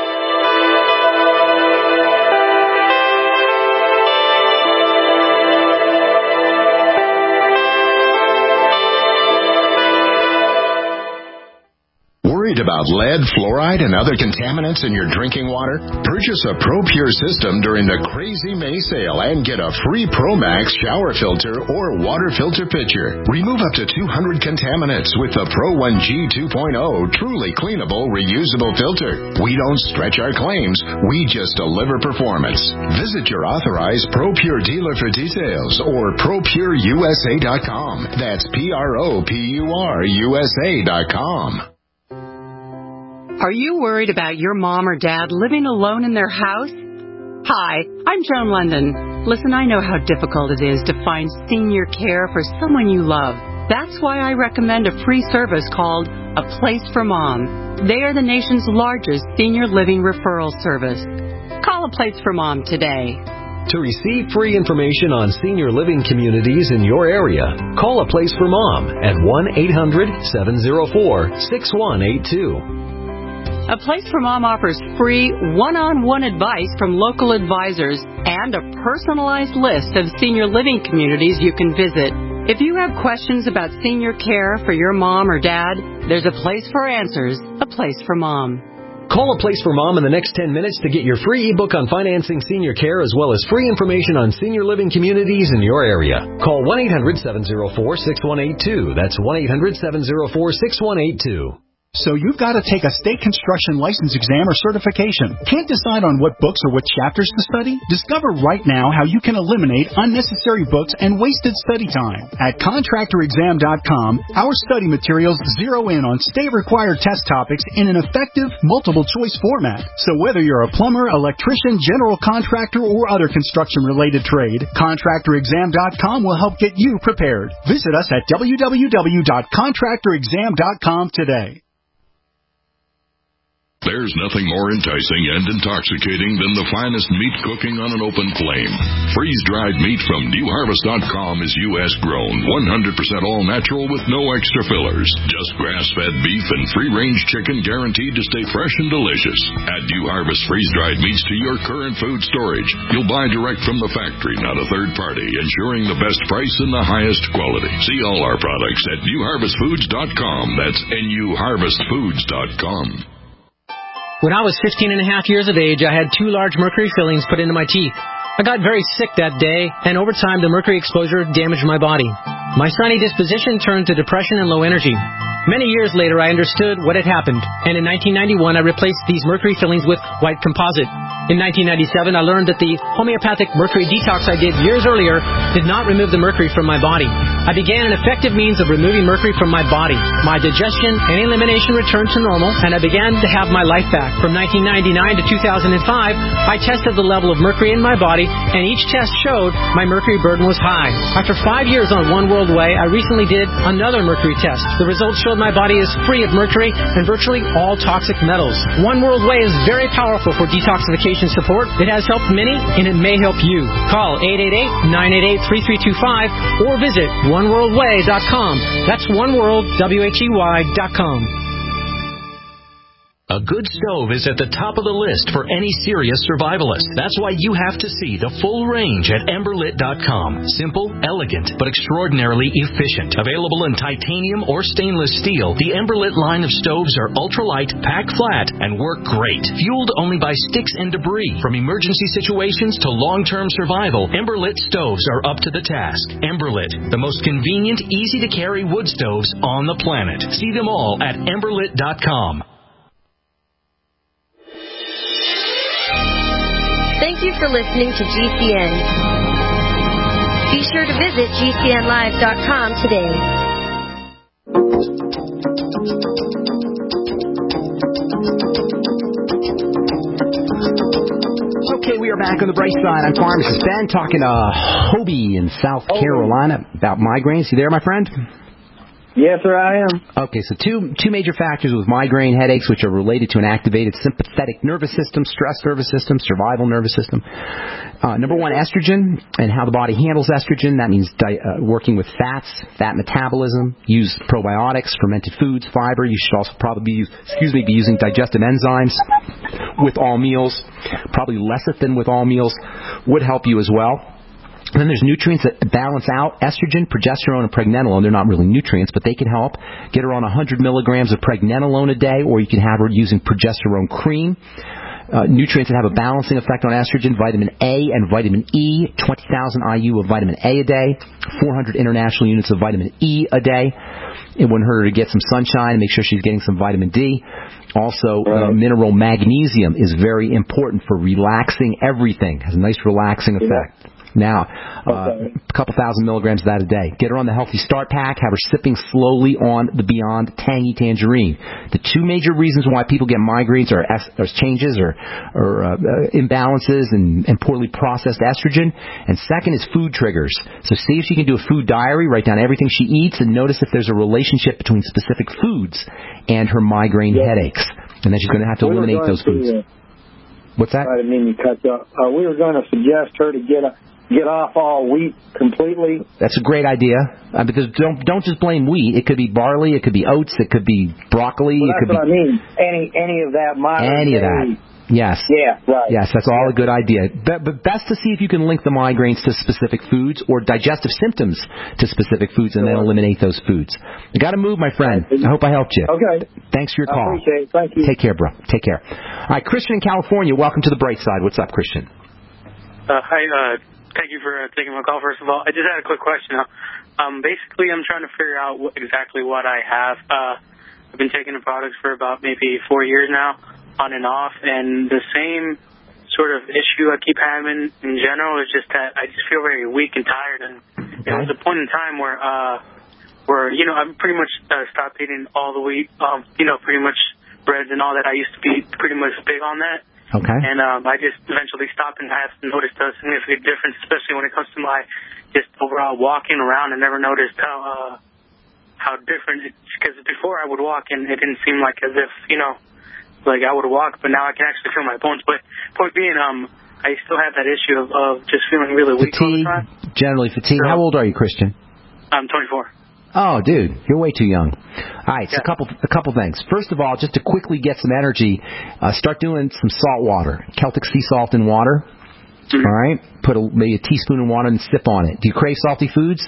Worried about lead, fluoride, and other contaminants in your drinking water? Purchase a ProPure system during the Crazy May sale and get a free ProMax shower filter or water filter pitcher. Remove up to 200 contaminants with the Pro1G 2.0 truly cleanable, reusable filter. We don't stretch our claims. We just deliver performance. Visit your authorized ProPure dealer for details or ProPureUSA.com. That's ProPureUSA.com. Are you worried about your mom or dad living alone in their house? Hi, I'm Joan London. Listen, I know how difficult it is to find senior care for someone you love. That's why I recommend a free service called A Place for Mom. They are the nation's largest senior living referral service. Call A Place for Mom today. To receive free information on senior living communities in your area, call A Place for Mom at 1-800-704-6182. A Place for Mom offers free one-on-one advice from local advisors and a personalized list of senior living communities you can visit. If you have questions about senior care for your mom or dad, there's a place for answers, A Place for Mom. Call A Place for Mom in the next 10 minutes to get your free ebook on financing senior care as well as free information on senior living communities in your area. Call 1-800-704-6182. That's 1-800-704-6182. So you've got to take a state construction license exam or certification. Can't decide on what books or what chapters to study? Discover right now how you can eliminate unnecessary books and wasted study time. At contractorexam.com, our study materials zero in on state-required test topics in an effective, multiple-choice format. So whether you're a plumber, electrician, general contractor, or other construction-related trade, contractorexam.com will help get you prepared. Visit us at www.contractorexam.com today. There's nothing more enticing and intoxicating than the finest meat cooking on an open flame. Freeze-dried meat from NewHarvest.com is U.S. grown, 100% all-natural with no extra fillers. Just grass-fed beef and free-range chicken guaranteed to stay fresh and delicious. Add New Harvest freeze-dried meats to your current food storage. You'll buy direct from the factory, not a third party, ensuring the best price and the highest quality. See all our products at NewHarvestFoods.com. That's NewHarvestFoods.com. When I was 15 and a half years of age, I had 2 large mercury fillings put into my teeth. I got very sick that day, and over time the mercury exposure damaged my body. My sunny disposition turned to depression and low energy. Many years later, I understood what had happened, and in 1991, I replaced these mercury fillings with white composite. In 1997, I learned that the homeopathic mercury detox I did years earlier did not remove the mercury from my body. I began an effective means of removing mercury from my body. My digestion and elimination returned to normal, and I began to have my life back. From 1999 to 2005, I tested the level of mercury in my body, and each test showed my mercury burden was high. After 5 years on One World Way, I recently did another mercury test. The results showed my body is free of mercury and virtually all toxic metals. One World Way is very powerful for detoxification support. It has helped many, and it may help you. Call 888-988-3325 or visit oneworldway.com. That's oneworldwhey.com. A good stove is at the top of the list for any serious survivalist. That's why you have to see the full range at Emberlit.com. Simple, elegant, but extraordinarily efficient. Available in titanium or stainless steel, the Emberlit line of stoves are ultralight, pack flat, and work great. Fueled only by sticks and debris. From emergency situations to long-term survival, Emberlit stoves are up to the task. Emberlit, the most convenient, easy-to-carry wood stoves on the planet. See them all at Emberlit.com. Thank you for listening to GCN. Be sure to visit GCNlive.com today. Okay, we are back on the bright side. I'm Pharmacist Ben, talking to Hobie in South Carolina about migraines. You there, my friend? Yes, sir, I am. Okay, so two major factors with migraine headaches, which are related to an activated sympathetic nervous system, stress nervous system, survival nervous system. Number one, estrogen and how the body handles estrogen. That means working with fats, fat metabolism. Use probiotics, fermented foods, fiber. You should also probably be using digestive enzymes with all meals. Probably lecithin with all meals would help you as well. And then there's nutrients that balance out estrogen, progesterone, and pregnenolone. They're not really nutrients, but they can help. Get her on 100 milligrams of pregnenolone a day, or you can have her using progesterone cream. Nutrients that have a balancing effect on estrogen, vitamin A and vitamin E, 20,000 IU of vitamin A day, 400 international units of vitamin E a day. It wouldn't hurt her to get some sunshine and make sure she's getting some vitamin D. Also, mineral magnesium is very important for relaxing everything. It has a nice relaxing effect. Now, a couple thousand milligrams of that a day. Get her on the Healthy Start Pack. Have her sipping slowly on the Beyond Tangy Tangerine. The two major reasons why people get migraines are changes or imbalances and poorly processed estrogen. And second is food triggers. So see if she can do a food diary, write down everything she eats, and notice if there's a relationship between specific foods and her migraine headaches. And then she's going to have to eliminate those foods. What's that? I didn't mean to cut you off. We were going to suggest her to get off all wheat completely. That's a great idea. Because don't just blame wheat. It could be barley. It could be oats. It could be broccoli. Well, that's what I mean. Any of that. Any of that. Yes. Yeah, right. Yes, that's all a good idea. But best to see if you can link the migraines to specific foods or digestive symptoms to specific foods and then eliminate those foods. You got to move, my friend. I hope I helped you. Okay. Thanks for your call. I appreciate it. Thank you. Take care, bro. Take care. All right, Christian in California, welcome to the bright side. What's up, Christian? Hi, thank you for taking my call, first of all. I just had a quick question. Basically, I'm trying to figure out exactly what I have. I've been taking the products for about maybe 4 years now, on and off, and the same sort of issue I keep having in general is just that I just feel very weak and tired. And there was a point in time where I've pretty much stopped eating all the wheat, pretty much breads and all that. I used to be pretty much big on that. Okay. And I just eventually stopped, and I have noticed a significant difference, especially when it comes to my just overall walking around. I never noticed how different, because before I would walk and it didn't seem like as if, like I would walk, but now I can actually feel my bones. But point being, I still have that issue of just feeling really weak all the time. Generally fatigue. How old are you, Christian? I'm 24. Oh, dude, you're way too young. All right, so a couple things. First of all, just to quickly get some energy, start doing some salt water, Celtic sea salt in water. Mm-hmm. All right, put maybe a teaspoon in water and sip on it. Do you crave salty foods?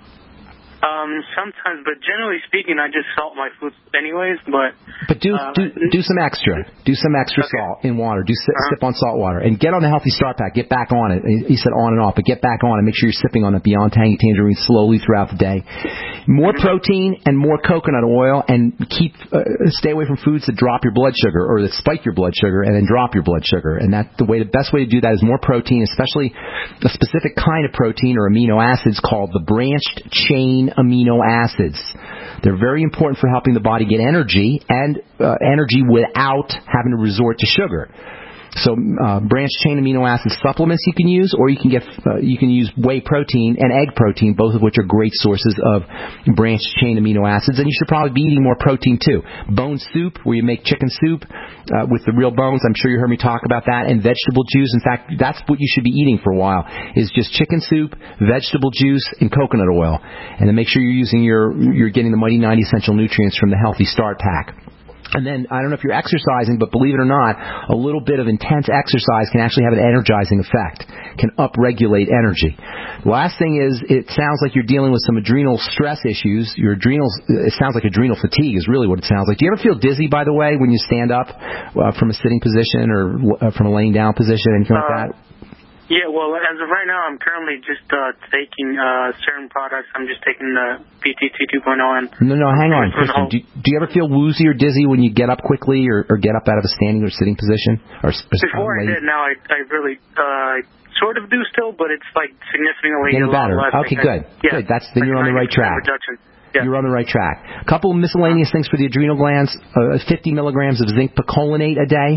Sometimes, but generally speaking, I just salt my foods anyways. But do some extra. Do some extra salt in water. Sip on salt water. And get on the Healthy Start Pack. Get back on it. He said on and off, but get back on it. Make sure you're sipping on the Beyond Tangy Tangerine slowly throughout the day. More protein and more coconut oil, and stay away from foods that drop your blood sugar or that spike your blood sugar and then drop your blood sugar. And that's the best way to do that is more protein, especially a specific kind of protein or amino acids called the branched chain amino acids. They're very important for helping the body get energy and energy without having to resort to sugar. So branched chain amino acid supplements you can use, or you can use whey protein and egg protein, both of which are great sources of branched chain amino acids. And you should probably be eating more protein too. Bone soup, where you make chicken soup with the real bones. I'm sure you heard me talk about that. And vegetable juice. In fact, that's what you should be eating for a while. Is just chicken soup, vegetable juice, and coconut oil. And then make sure you're getting the Mighty 90 essential nutrients from the Healthy Start Pack. And then, I don't know if you're exercising, but believe it or not, a little bit of intense exercise can actually have an energizing effect, can upregulate energy. The last thing is, it sounds like you're dealing with some adrenal stress issues. Your adrenals, it sounds like adrenal fatigue is really what it sounds like. Do you ever feel dizzy, by the way, when you stand up from a sitting position or from a laying down position, anything like that? Yeah, well, as of right now, I'm currently just taking certain products. I'm just taking the PTT 2.0. No, hang on, Kristen. Do you ever feel woozy or dizzy when you get up quickly or get up out of a standing or sitting position? Before I did. Now I really sort of do still, but it's like significantly getting better. less. Okay, good. Yeah, good. Then you're on the right track. Reduction. Yeah. You're on the right track. A couple of miscellaneous things for the adrenal glands. 50 milligrams of zinc picolinate a day.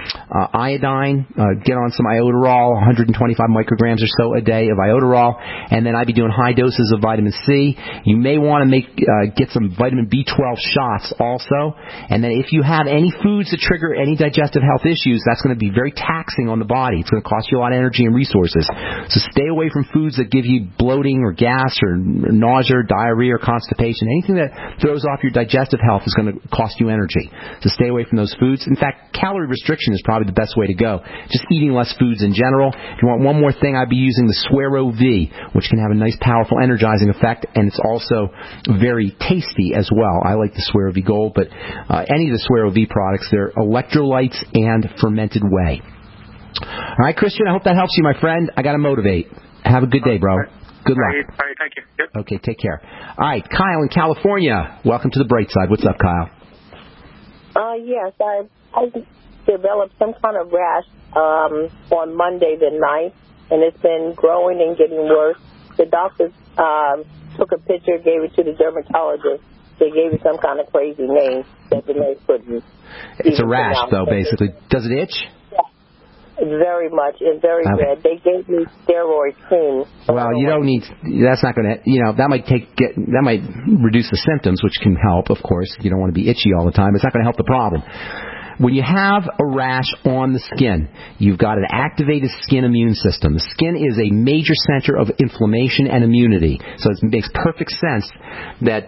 Iodine. Get on some iodoral, 125 micrograms or so a day of iodoral. And then I'd be doing high doses of vitamin C. You may want to get some vitamin B12 shots also. And then if you have any foods that trigger any digestive health issues, that's going to be very taxing on the body. It's going to cost you a lot of energy and resources. So stay away from foods that give you bloating or gas or nausea, diarrhea, or constipation. Anything that throws off your digestive health is going to cost you energy. So stay away from those foods. In fact, calorie restriction is probably the best way to go. Just eating less foods in general. If you want one more thing, I'd be using the Suero V, which can have a nice, powerful, energizing effect, and it's also very tasty as well. I like the Suero V Gold, but any of the Suero V products, they're electrolytes and fermented whey. All right, Christian, I hope that helps you, my friend. I got to motivate. Have a good day, bro. Good luck. All right, thank you. Yep. Okay, take care. All right, Kyle in California. Welcome to the bright side. What's up, Kyle? Yes, I developed some kind of rash on Monday the 9th, and it's been growing and getting worse. The doctors took a picture, gave it to the dermatologist. They gave it some kind of crazy name that the nurse couldn't. It's a rash, though, basically. Does it itch? Very much. It's very red. They gave me steroid cream. Well, you don't need. That's not going to. That might reduce the symptoms, which can help. Of course, you don't want to be itchy all the time. It's not going to help the problem. When you have a rash on the skin, you've got an activated skin immune system. The skin is a major center of inflammation and immunity. So it makes perfect sense that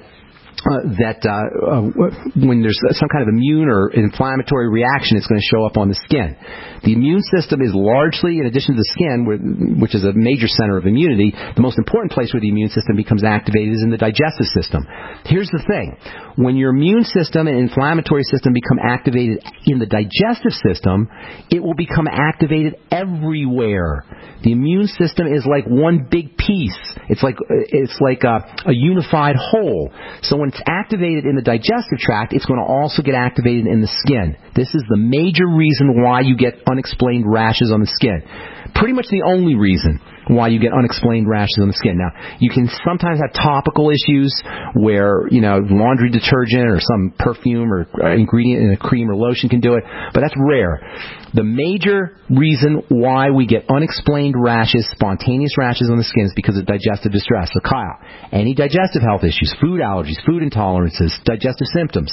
when there's some kind of immune or inflammatory reaction, it's going to show up on the skin. The immune system is largely, in addition to the skin, which is a major center of immunity, the most important place where the immune system becomes activated is in the digestive system. Here's the thing. When your immune system and inflammatory system become activated in the digestive system, it will become activated everywhere. The immune system is like one big piece. It's like a unified whole. So when when it's activated in the digestive tract, it's going to also get activated in the skin. This is the major reason why you get unexplained rashes on the skin. Pretty much the only reason why you get unexplained rashes on the skin. Now, you can sometimes have topical issues where, laundry detergent or some perfume or ingredient in a cream or lotion can do it, but that's rare. The major reason why we get unexplained rashes, spontaneous rashes on the skin is because of digestive distress. So, Kyle, any digestive health issues, food allergies, food intolerances, digestive symptoms?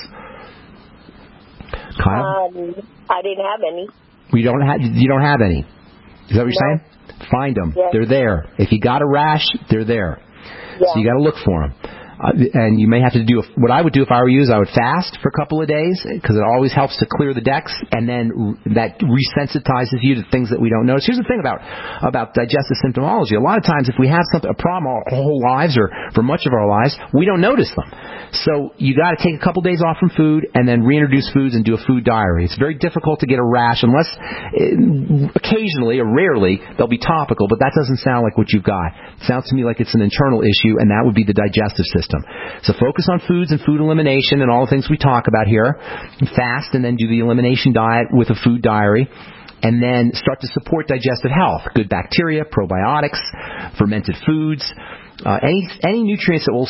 Kyle? I didn't have any. You don't have any. Is that what you're saying? Find them. Yes. They're there. If you got a rash, they're there. Yeah. So you got to look for them. And you may have to do, what I would do if I were you is I would fast for a couple of days because it always helps to clear the decks, and then that resensitizes you to things that we don't notice. Here's the thing about digestive symptomology. A lot of times if we have a problem our whole lives or for much of our lives, we don't notice them. So you got to take a couple days off from food and then reintroduce foods and do a food diary. It's very difficult to get a rash unless occasionally or rarely they'll be topical, but that doesn't sound like what you've got. It sounds to me like it's an internal issue, and that would be the digestive system. So focus on foods and food elimination and all the things we talk about here. Fast and then do the elimination diet with a food diary. And then start to support digestive health. Good bacteria, probiotics, fermented foods. Any nutrients that will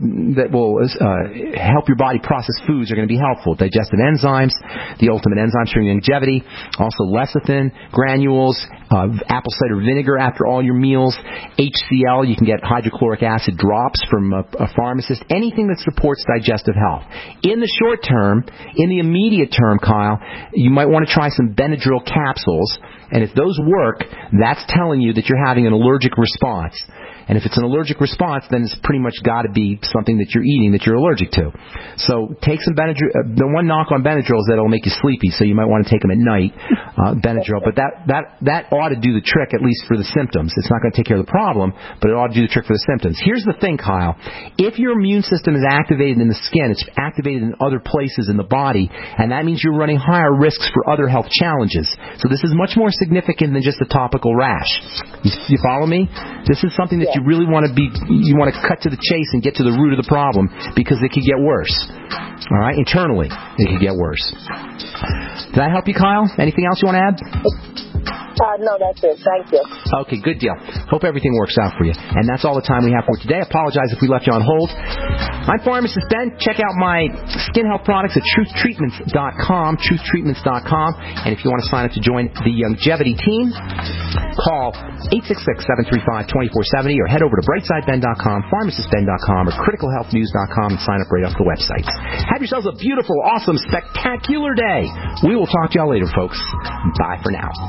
help your body process foods are going to be helpful. Digestive enzymes, the ultimate enzymes for longevity, also lecithin granules, apple cider vinegar after all your meals, HCl, you can get hydrochloric acid drops from a pharmacist, anything that supports digestive health. In the short term, in the immediate term, Kyle, you might want to try some Benadryl capsules, and if those work, that's telling you that you're having an allergic response. And if it's an allergic response, then it's pretty much got to be something that you're eating that you're allergic to. So take some Benadryl. The one knock on Benadryl is that it'll make you sleepy, so you might want to take them at night, Benadryl. But that ought to do the trick, at least for the symptoms. It's not going to take care of the problem, but it ought to do the trick for the symptoms. Here's the thing, Kyle. If your immune system is activated in the skin, it's activated in other places in the body, and that means you're running higher risks for other health challenges. So this is much more significant than just a topical rash. You follow me? This is something that you really want to cut to the chase and get to the root of the problem, because it could get worse. All right? Internally, it could get worse. Did that help you, Kyle? Anything else you want to add? No, that's it. Thank you. Okay, good deal. Hope everything works out for you. And that's all the time we have for today. I apologize if we left you on hold. I'm Pharmacist Ben. Check out my skin health products at truthtreatments.com, truthtreatments.com. And if you want to sign up to join the longevity team, call 866-735-2470 or head over to brightsideben.com, pharmacistben.com, or criticalhealthnews.com and sign up right off the websites. Have yourselves a beautiful, awesome, spectacular day. We will talk to y'all later, folks. Bye for now.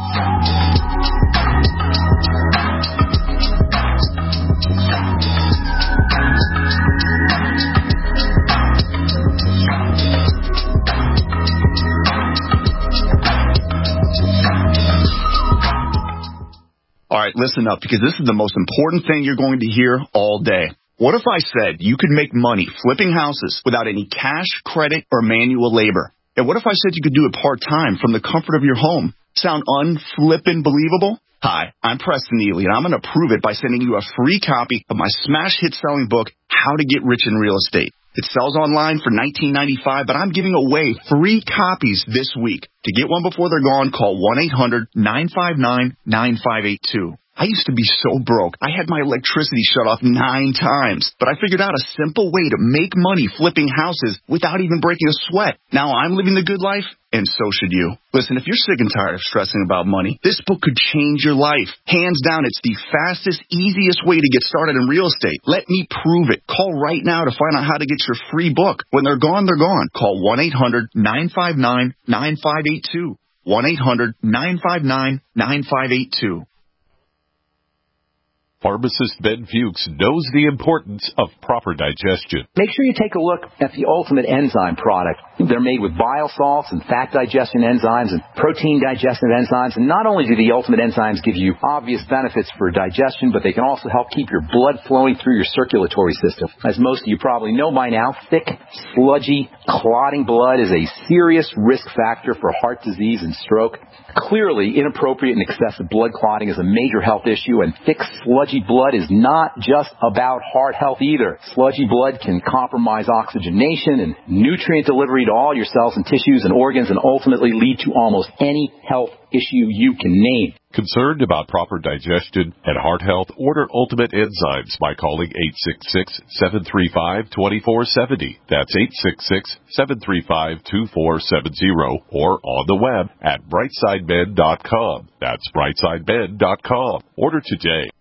All right, listen up, because this is the most important thing you're going to hear all day. What if I said you could make money flipping houses without any cash, credit, or manual labor? And what if I said you could do it part-time from the comfort of your home? Sound unflippin' believable? Hi, I'm Preston Ely, and I'm going to prove it by sending you a free copy of my smash hit selling book, How to Get Rich in Real Estate. It sells online for $19.95, but I'm giving away free copies this week. To get one before they're gone, call 1-800-959-9582. I used to be so broke, I had my electricity shut off 9 times, but I figured out a simple way to make money flipping houses without even breaking a sweat. Now I'm living the good life, and so should you. Listen, if you're sick and tired of stressing about money, this book could change your life. Hands down, it's the fastest, easiest way to get started in real estate. Let me prove it. Call right now to find out how to get your free book. When they're gone, they're gone. Call 1-800-959-9582. 1-800-959-9582. Pharmacist Ben Fuchs knows the importance of proper digestion. Make sure you take a look at the Ultimate Enzyme product. They're made with bile salts and fat digestion enzymes and protein digestive enzymes. And not only do the Ultimate Enzymes give you obvious benefits for digestion, but they can also help keep your blood flowing through your circulatory system. As most of you probably know by now, thick, sludgy, clotting blood is a serious risk factor for heart disease and stroke. Clearly, inappropriate and excessive blood clotting is a major health issue, and thick, sludgy sludgy blood is not just about heart health either. Sludgy blood can compromise oxygenation and nutrient delivery to all your cells and tissues and organs and ultimately lead to almost any health issue you can name. Concerned about proper digestion and heart health? Order Ultimate Enzymes by calling 866-735-2470. That's 866-735-2470 or on the web at brightsideben.com. That's brightsideben.com. Order today.